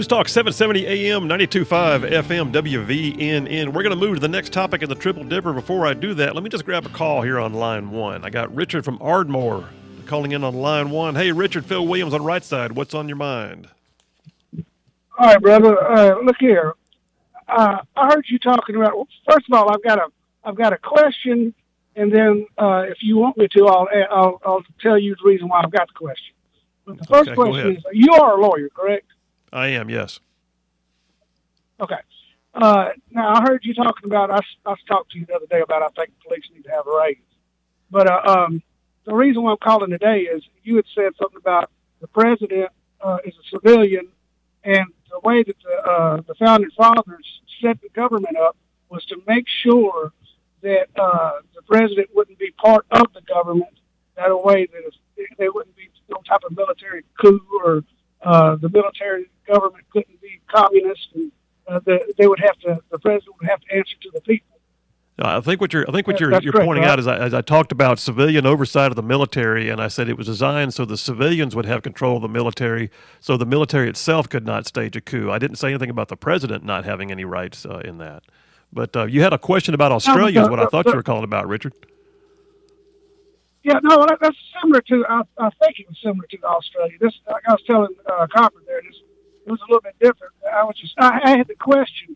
News Talk 770 AM, 92.5 FM, WVNN. We're going to move to the next topic in the Triple Dipper. Before I do that, let me just grab a call here on line one. I got Richard from Ardmore calling in on line one. Hey, Richard, Phil Williams on right side. What's on your mind? All right, brother. Look here. I heard you talking about. Well, first of all, I've got a question, and then if you want me to, I'll tell you the reason why I've got the question. But the first question is: you are a lawyer, correct? I am, yes. Okay. Now I heard you talking about. I talked to you the other day about I think police need to have a raise. But the reason why I'm calling today is you had said something about the president is a civilian, and the way that the founding fathers set the government up was to make sure that the president wouldn't be part of the government. That a way that there wouldn't be no type of military coup, or the military government couldn't be communist, and the president would have to answer to the people. I think what you're correct, pointing right? out is I talked about civilian oversight of the military, and I said it was designed so the civilians would have control of the military, so the military itself could not stage a coup. I didn't say anything about the president not having any rights in that. But you had a question about Australia, is what I thought you were calling about, Richard. Yeah, no, that's similar to. I think it was similar to Australia. This, like I was telling Copper there, it was a little bit different. I had the question,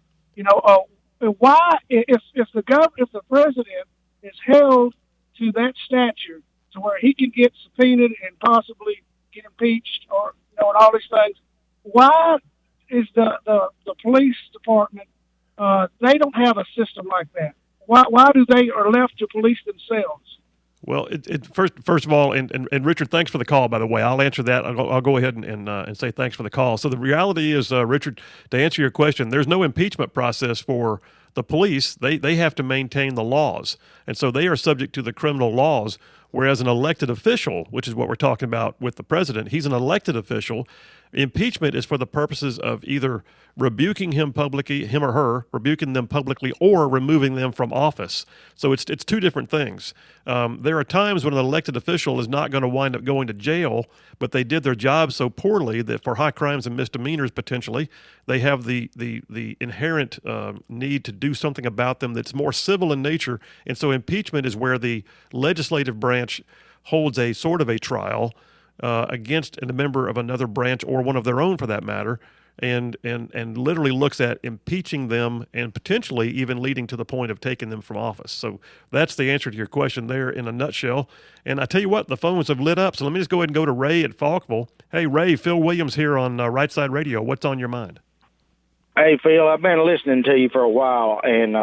why, if the president is held to that stature to where he can get subpoenaed and possibly get impeached, or and all these things, why is the police department? They don't have a system like that. Why do they are left to police themselves? Well, first of all, and Richard, thanks for the call, by the way. I'll answer that. I'll go ahead and say thanks for the call. So the reality is, Richard, to answer your question, there's no impeachment process for the police. They have to maintain the laws, and so they are subject to the criminal laws, whereas an elected official, which is what we're talking about with the president, he's an elected official. Impeachment is for the purposes of either rebuking him publicly, him or her, rebuking them publicly, or removing them from office. So it's two different things. There are times when an elected official is not going to wind up going to jail, but they did their job so poorly that for high crimes and misdemeanors potentially, they have the inherent need to do something about them that's more civil in nature. And so impeachment is where the legislative branch holds a sort of a trial against a member of another branch, or one of their own for that matter, and literally looks at impeaching them and potentially even leading to the point of taking them from office. So that's the answer to your question there in a nutshell. And I tell you what, the phones have lit up, so let me just go ahead and go to Ray at Falkville. Hey, Ray, Phil Williams here on Right Side Radio. What's on your mind? Hey, Phil, I've been listening to you for a while, and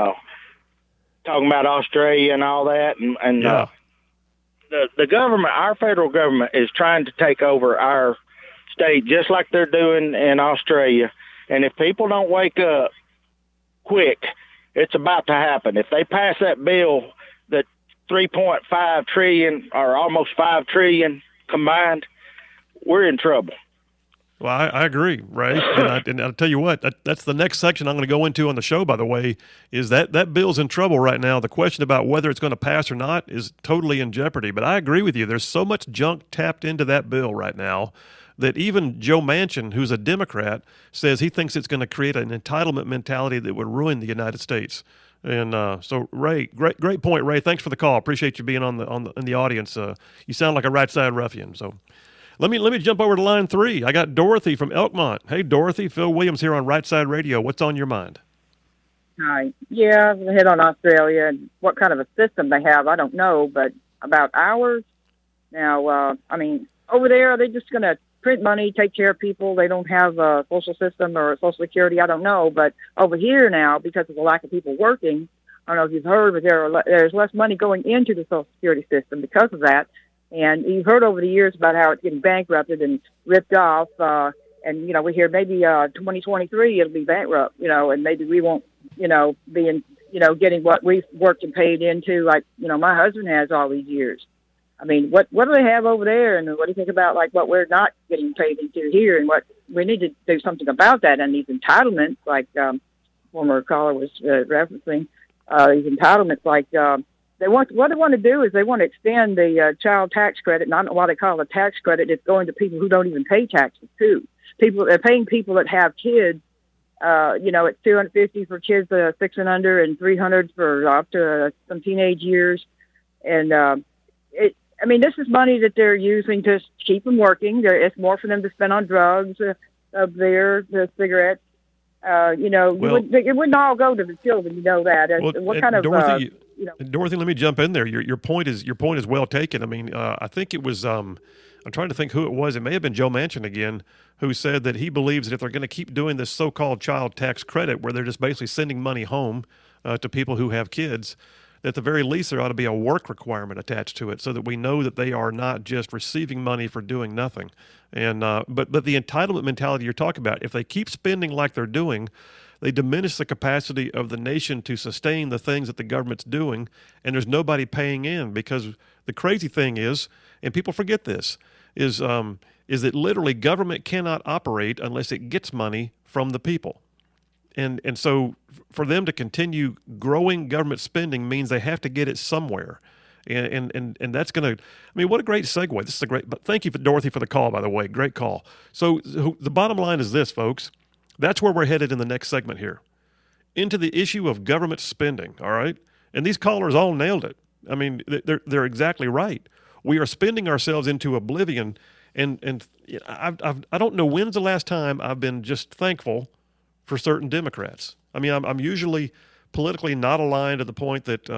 talking about Australia and all that, and yeah. The government, our federal government, is trying to take over our state just like they're doing in Australia. And if people don't wake up quick, it's about to happen. If they pass that bill, that 3.5 trillion or almost 5 trillion combined, we're in trouble. Well, I agree, Ray. And I'll tell you what, that's the next section I'm going to go into on the show, by the way, is that bill's in trouble right now. The question about whether it's going to pass or not is totally in jeopardy. But I agree with you. There's so much junk tapped into that bill right now that even Joe Manchin, who's a Democrat, says he thinks it's going to create an entitlement mentality that would ruin the United States. And so, Ray, great point, Ray. Thanks for the call. Appreciate you being in the audience. You sound like a right side ruffian. So. Let me jump over to line 3. I got Dorothy from Elkmont. Hey, Dorothy, Phil Williams here on Right Side Radio. What's on your mind? Hi. Yeah, I've hit on Australia and what kind of a system they have, I don't know, but about ours, now, over there, are they just going to print money, take care of people? They don't have a social system or Social Security, I don't know. But over here now, because of the lack of people working, I don't know if you've heard, but there's less money going into the Social Security system because of that. And you've heard over the years about how it's getting bankrupted and ripped off. And, we hear maybe 2023 it'll be bankrupt, and maybe we won't, be in, getting what we've worked and paid into like, my husband has all these years. I mean, what do they have over there? And what do you think about like what we're not getting paid into here, and what we need to do something about that? And these entitlements, like former caller was referencing, these entitlements, like what they want to do is they want to extend the child tax credit, and I don't know why they call it a tax credit. It's going to people who don't even pay taxes too. they're paying people that have kids. It's $250 for kids 6 and under, and $300 for up to some teenage years. And this is money that they're using to keep them working. It's more for them to spend on drugs, the cigarettes. It wouldn't all go to the children. You know that. What kind of Dorothy? Dorothy, let me jump in there. Your point is well taken. I mean, I think it was. I'm trying to think who it was. It may have been Joe Manchin again, who said that he believes that if they're going to keep doing this so-called child tax credit, where they're just basically sending money home to people who have kids, that at the very least there ought to be a work requirement attached to it, so that we know that they are not just receiving money for doing nothing. And but the entitlement mentality you're talking about, if they keep spending like they're doing, they diminish the capacity of the nation to sustain the things that the government's doing, and there's nobody paying in. Because the crazy thing is, and people forget this, is that literally government cannot operate unless it gets money from the people. And so for them to continue growing government spending means they have to get it somewhere. And that's going to, what a great segue. This is a great, but thank you, Dorothy, for the call, by the way. Great call. So the bottom line is this, folks. That's where we're headed in the next segment here, into the issue of government spending, all right? And these callers all nailed it. They're exactly right. We are spending ourselves into oblivion, and I don't know when's the last time I've been just thankful for certain Democrats. I'm usually politically not aligned to the point that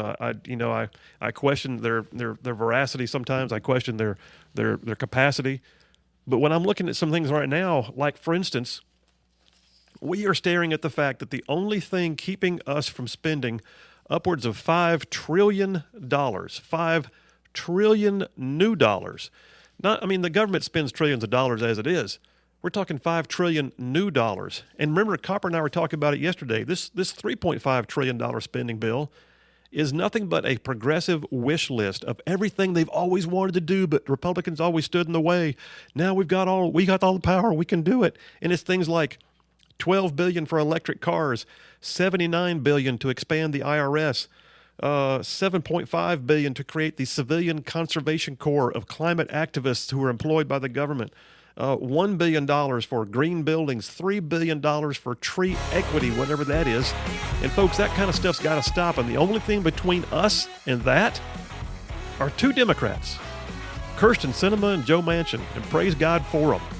I question their veracity sometimes. I question their capacity. But when I'm looking at some things right now, like for instance, we are staring at the fact that the only thing keeping us from spending upwards of $5 trillion, $5 trillion new dollars. The government spends trillions of dollars as it is. We're talking $5 trillion new dollars. And remember, Copper and I were talking about it yesterday. This $3.5 trillion spending bill is nothing but a progressive wish list of everything they've always wanted to do, but Republicans always stood in the way. Now we got all the power, we can do it. And it's things like $12 billion for electric cars, $79 billion to expand the IRS, $7.5 billion to create the Civilian Conservation Corps of climate activists who are employed by the government, $1 billion for green buildings, $3 billion for tree equity, whatever that is. And folks, that kind of stuff's got to stop. And the only thing between us and that are two Democrats, Kyrsten Sinema and Joe Manchin, and praise God for them.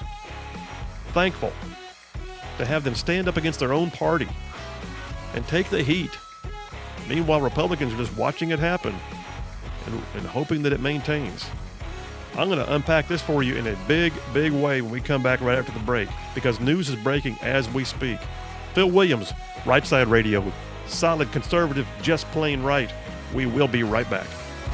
Thankful to have them stand up against their own party and take the heat. Meanwhile, Republicans are just watching it happen and hoping that it maintains. I'm going to unpack this for you in a big, big way when we come back right after the break, because news is breaking as we speak. Phil Williams, Right Side Radio, solid conservative, just plain right. We will be right back.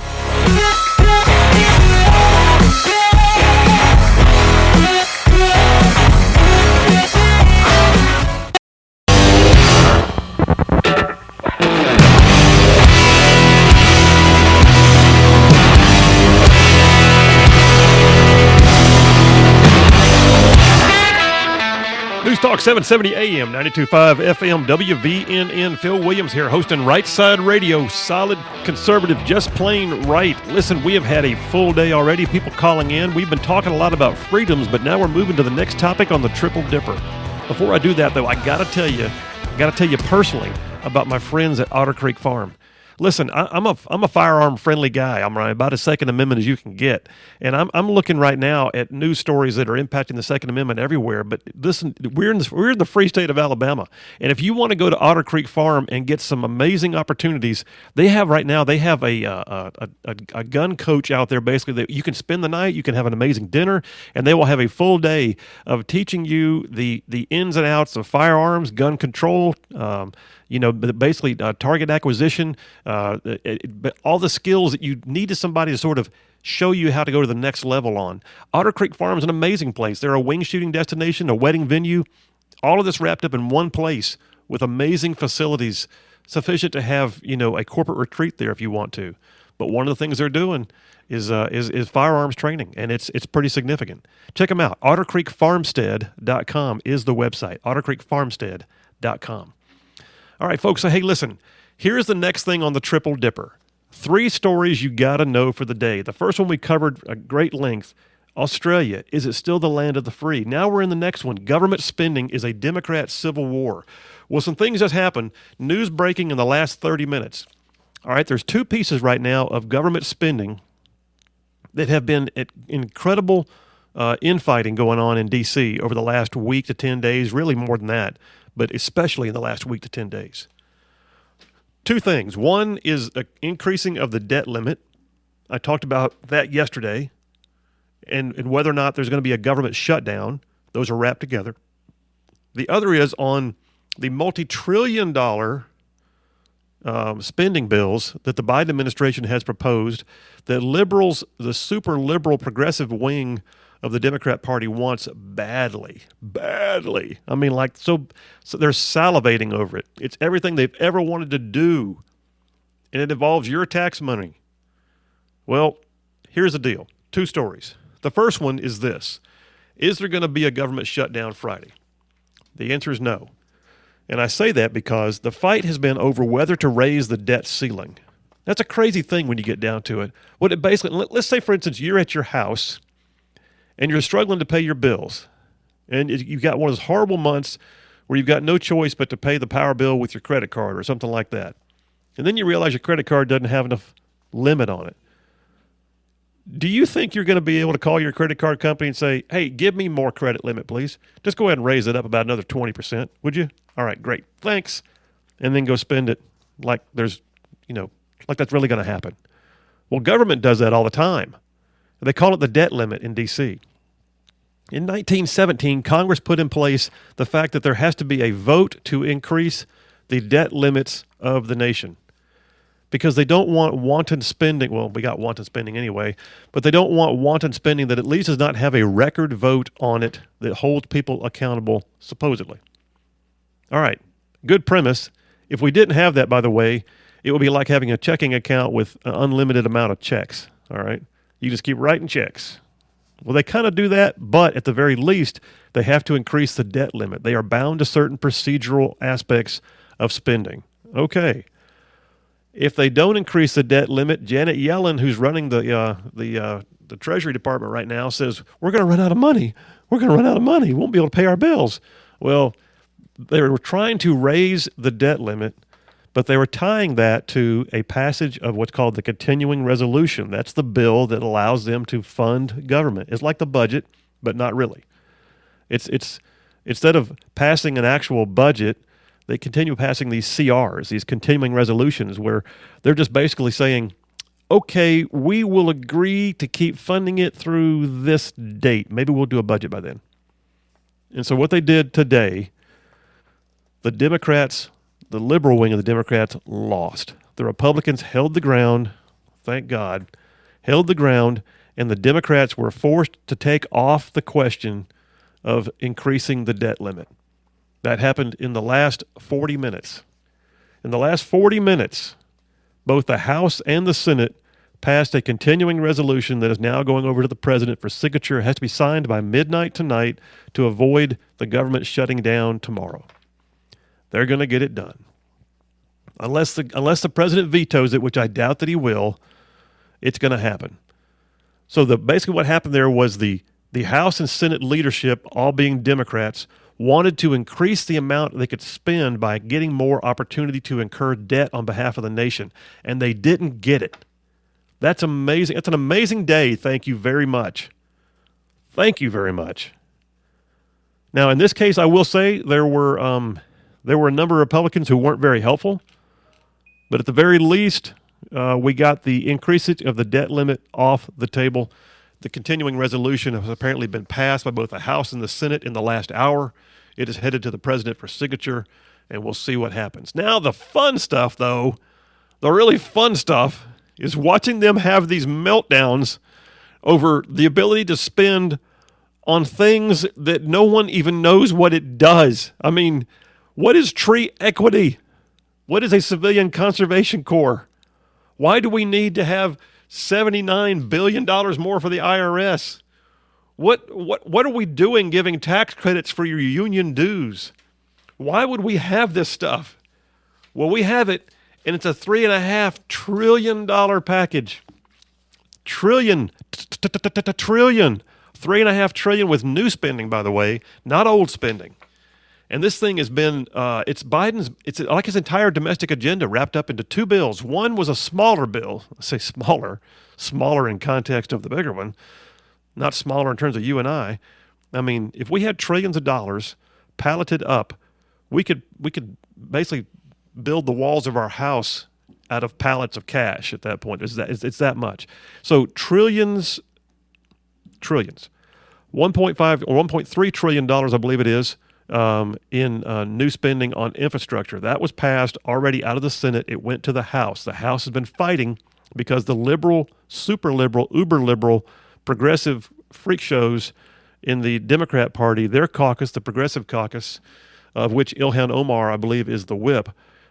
News Talk 770 AM, 92.5 FM, WVNN. Phil Williams here, hosting Right Side Radio, solid conservative, just plain right. Listen, we have had a full day already, people calling in. We've been talking a lot about freedoms, but now we're moving to the next topic on the Triple Dipper. Before I do that, though, I got to tell you personally about my friends at Otter Creek Farm. Listen, I'm a firearm-friendly guy. I'm about as Second Amendment as you can get. And I'm looking right now at news stories that are impacting the Second Amendment everywhere. But listen, we're in the free state of Alabama. And if you want to go to Otter Creek Farm and get some amazing opportunities, they have a gun coach out there, basically, that you can spend the night, you can have an amazing dinner, and they will have a full day of teaching you the ins and outs of firearms, gun control, basically target acquisition, but all the skills that you need to somebody to sort of show you how to go to the next level on. Otter Creek Farm is an amazing place. They're a wing shooting destination, a wedding venue, all of this wrapped up in one place with amazing facilities, sufficient to have, a corporate retreat there if you want to. But one of the things they're doing is firearms training, and it's pretty significant. Check them out. OtterCreekFarmstead.com is the website. OtterCreekFarmstead.com. All right, folks, so hey, listen, here's the next thing on the Triple Dipper. 3 stories you got to know for the day. The first one we covered at great length, Australia, is it still the land of the free? Now we're in the next one. Government spending is a Democrat civil war. Well, some things just happened. News breaking in the last 30 minutes. All right, there's two pieces right now of government spending that have been incredible infighting going on in D.C. over the last week to 10 days, really more than that, but especially in the last week to 10 days. Two things. One is an increasing of the debt limit. I talked about that yesterday, and whether or not there's going to be a government shutdown. Those are wrapped together. The other is on the multi-trillion-dollar spending bills that the Biden administration has proposed that liberals, the super liberal progressive wing of the Democrat Party wants badly. I mean, like, so they're salivating over it. It's everything they've ever wanted to do, and it involves your tax money. Well, here's the deal. Two stories. The first one is this. Is there going to be a government shutdown Friday? The answer is no. And I say that because the fight has been over whether to raise the debt ceiling. That's a crazy thing when you get down to it. What it basically, let's say, for instance, you're at your house and you're struggling to pay your bills. And you've got one of those horrible months where you've got no choice but to pay the power bill with your credit card or something like that. And then you realize your credit card doesn't have enough limit on it. Do you think you're going to be able to call your credit card company and say, hey, give me more credit limit, please? Just go ahead and raise it up about another 20%, would you? All right, great. Thanks. And then go spend it like there's, like that's really going to happen. Well, government does that all the time. They call it the debt limit in D.C. In 1917, Congress put in place the fact that there has to be a vote to increase the debt limits of the nation, because they don't want wanton spending. Well, we got wanton spending anyway, but they don't want wanton spending that at least does not have a record vote on it that holds people accountable, supposedly. All right, good premise. If we didn't have that, by the way, it would be like having a checking account with an unlimited amount of checks, all right? You just keep writing checks. Well, they kind of do that, but at the very least, they have to increase the debt limit. They are bound to certain procedural aspects of spending. Okay. If they don't increase the debt limit, Janet Yellen, who's running the Treasury Department right now, says, we're going to run out of money. We're going to run out of money. We won't be able to pay our bills. Well, they were trying to raise the debt limit, but they were tying that to a passage of what's called the continuing resolution. That's the bill that allows them to fund government. It's like the budget, but not really. It's instead of passing an actual budget, they continue passing these CRs, these continuing resolutions, where they're just basically saying, okay, we will agree to keep funding it through this date. Maybe we'll do a budget by then. And so what they did today, the Democrats, the liberal wing of the Democrats, lost. The Republicans held the ground, thank God, held the ground, and the Democrats were forced to take off the question of increasing the debt limit. That happened in the last 40 minutes. In the last 40 minutes, both the House and the Senate passed a continuing resolution that is now going over to the president for signature. It has to be signed by midnight tonight to avoid the government shutting down tomorrow. They're going to get it done. Unless the president vetoes it, which I doubt that he will, it's going to happen. So basically what happened there was the House and Senate leadership, all being Democrats, wanted to increase the amount they could spend by getting more opportunity to incur debt on behalf of the nation, and they didn't get it. That's amazing. It's an amazing day. Thank you very much. Thank you very much. Now, in this case, I will say there were a number of Republicans who weren't very helpful, but at the very least, we got the increase of the debt limit off the table. The continuing resolution has apparently been passed by both the House and the Senate in the last hour. It is headed to the president for signature, and we'll see what happens. Now, the fun stuff, though, the really fun stuff, is watching them have these meltdowns over the ability to spend on things that no one even knows what it does. I mean, what is tree equity? What is a civilian conservation corps? Why do we need to have $79 billion more for the IRS? What are we doing giving tax credits for your union dues? Why would we have this stuff? Well, we have it, and it's a $3.5 trillion package. Trillion. $3.5 trillion with new spending, by the way, not old spending. And this thing has been, it's like his entire domestic agenda wrapped up into two bills. One was a smaller bill. I say smaller in context of the bigger one, not smaller in terms of you and I. I mean, if we had trillions of dollars palleted up, we could basically build the walls of our house out of pallets of cash at that point. It's that much. So trillions, 1.5 or $1.3 trillion, I believe it is, in new spending on infrastructure. That was passed already out of the Senate. It went to the House. The House has been fighting because the liberal, super liberal, uber liberal, progressive freak shows in the Democrat Party, their caucus, the Progressive Caucus, of which Ilhan Omar, I believe, is the whip,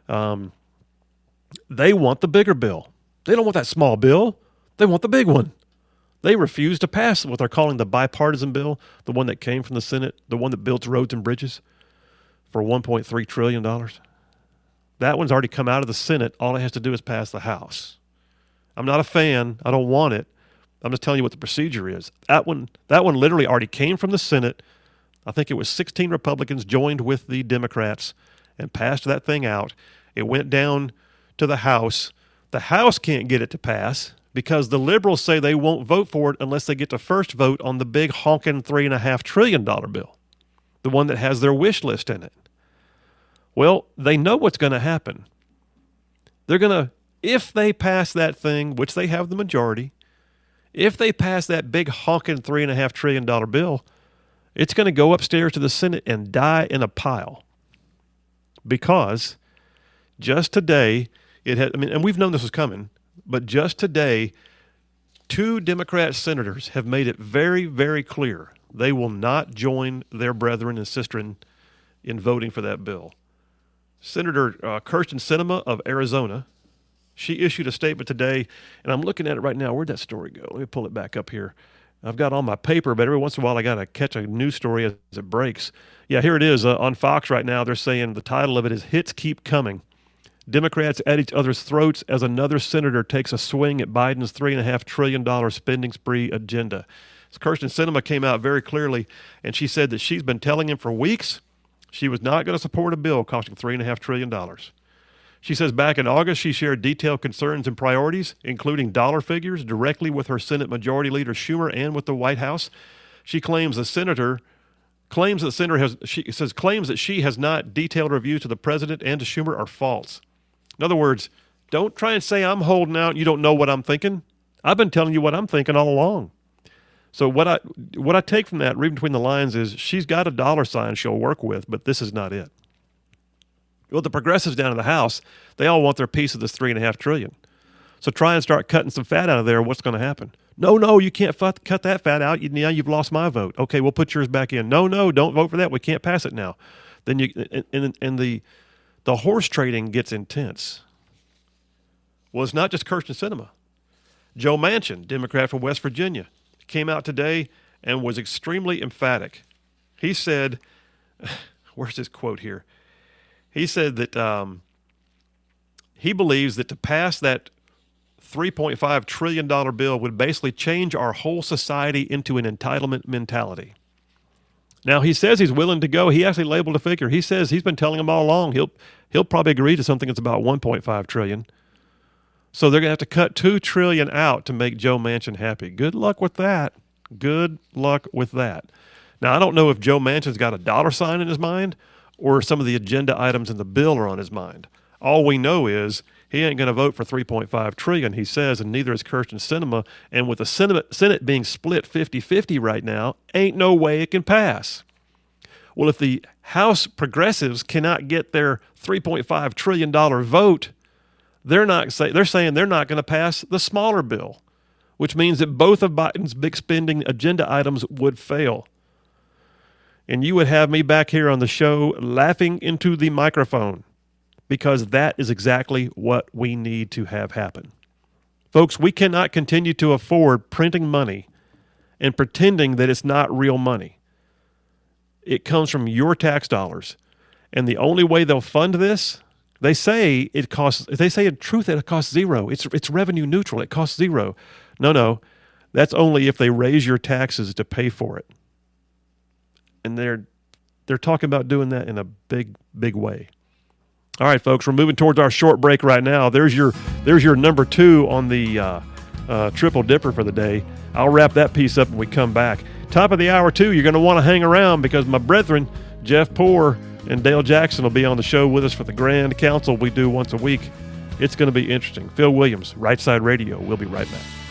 they want the bigger bill. They don't want that small bill. They want the big one. They refuse to pass what they're calling the bipartisan bill, the one that came from the Senate, the one that builds roads and bridges for $1.3 trillion. That one's already come out of the Senate. All it has to do is pass the House. I'm not a fan. I don't want it. I'm just telling you what the procedure is. That one literally already came from the Senate. I think it was 16 Republicans joined with the Democrats and passed that thing out. It went down to the House. The House can't get it to pass because the liberals say they won't vote for it unless they get to first vote on the big honking $3.5 trillion bill, the one that has their wish list in it. Well, they know what's going to happen. They're going to, if they pass that thing, which they have the majority, if they pass that big honking $3.5 trillion bill, it's going to go upstairs to the Senate and die in a pile. Because just today, and we've known this was coming, but just today, 2 Democrat senators have made it very, very clear they will not join their brethren and sistren in voting for that bill. Senator Kyrsten Sinema of Arizona, she issued a statement today, and I'm looking at it right now. Where'd that story go? Let me pull it back up here. I've got on my paper, but every once in a while I got to catch a news story as it breaks. Yeah, here it is on Fox right now. They're saying the title of it is Hits Keep Coming. Democrats at each other's throats as another senator takes a swing at Biden's $3.5 trillion spending spree agenda. So Kyrsten Sinema came out very clearly, and she said that she's been telling him for weeks she was not going to support a bill costing $3.5 trillion. She says back in August, she shared detailed concerns and priorities, including dollar figures, directly with her Senate Majority Leader Schumer and with the White House. She claims the senator claims that she has not detailed reviews to the president and to Schumer are false. In other words, don't try and say I'm holding out and you don't know what I'm thinking. I've been telling you what I'm thinking all along. So what I take from that, reading between the lines, is she's got a dollar sign she'll work with, but this is not it. Well, the progressives down in the House, they all want their piece of this $3.5 trillion. So try and start cutting some fat out of there. What's going to happen? No, you can't cut that fat out. Now you've lost my vote. Okay, we'll put yours back in. No, don't vote for that. We can't pass it now. Then the horse trading gets intense. Well, it's not just Kyrsten Sinema. Joe Manchin, Democrat from West Virginia, came out today and was extremely emphatic. He said, where's his quote here? He said that he believes that to pass that $3.5 trillion bill would basically change our whole society into an entitlement mentality. Now, he says he's willing to go. He actually labeled a figure. He says he's been telling them all along he'll probably agree to something that's about $1.5 trillion. So they're going to have to cut $2 trillion out to make Joe Manchin happy. Good luck with that. Good luck with that. Now, I don't know if Joe Manchin's got a dollar sign in his mind or some of the agenda items in the bill are on his mind. All we know is he ain't going to vote for $3.5 trillion, he says, and neither is Kyrsten Sinema. And with the Senate being split 50-50 right now, ain't no way it can pass. Well, if the House progressives cannot get their $3.5 trillion vote, they're saying they're not going to pass the smaller bill, which means that both of Biden's big spending agenda items would fail. And you would have me back here on the show laughing into the microphone, because that is exactly what we need to have happen. Folks, we cannot continue to afford printing money and pretending that it's not real money. It comes from your tax dollars. And the only way they'll fund this, they say in truth it costs zero. It's revenue neutral. It costs zero. No. That's only if they raise your taxes to pay for it. And they're talking about doing that in a big, big way. All right, folks, we're moving towards our short break right now. There's your number 2 on the Triple Dipper for the day. I'll wrap that piece up when we come back. Top of the hour, too, you're going to want to hang around because my brethren, Jeff Poor and Dale Jackson, will be on the show with us for the Grand Council we do once a week. It's going to be interesting. Phil Williams, Right Side Radio. We'll be right back.